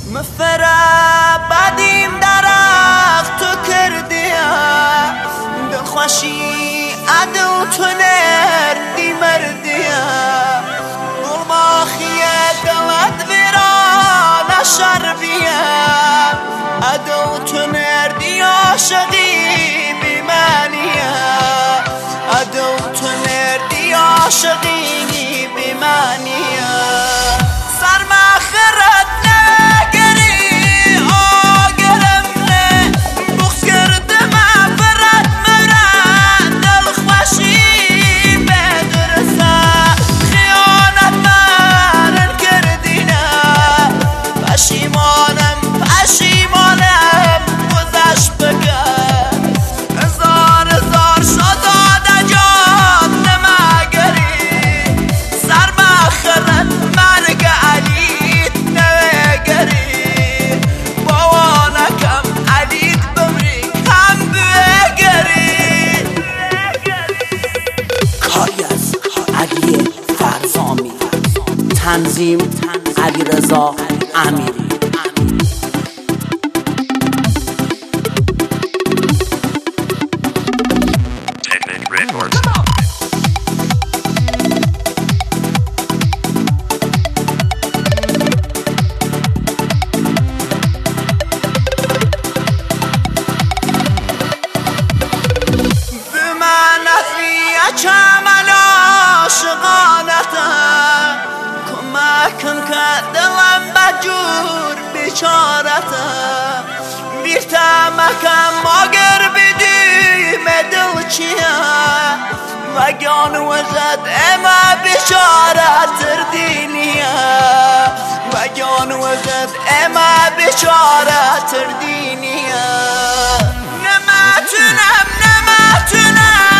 مفرا بدیم درخت تو کردیم دلخوشی عدو تو نردی مردیم گلماخیه دلت ویران شربیم عدو تو نردی عاشقی بیمانیم عدو تو نردی عاشقی بیمانیم سرما خرد تنظیم علیرضا امیری. کم که دلم بجور بیچارته bir تمکم ماگر بدیم دل چیه وگان وزد اما بیچاره تردینیه وگان وزد اما بیچاره تردینیه نمتونم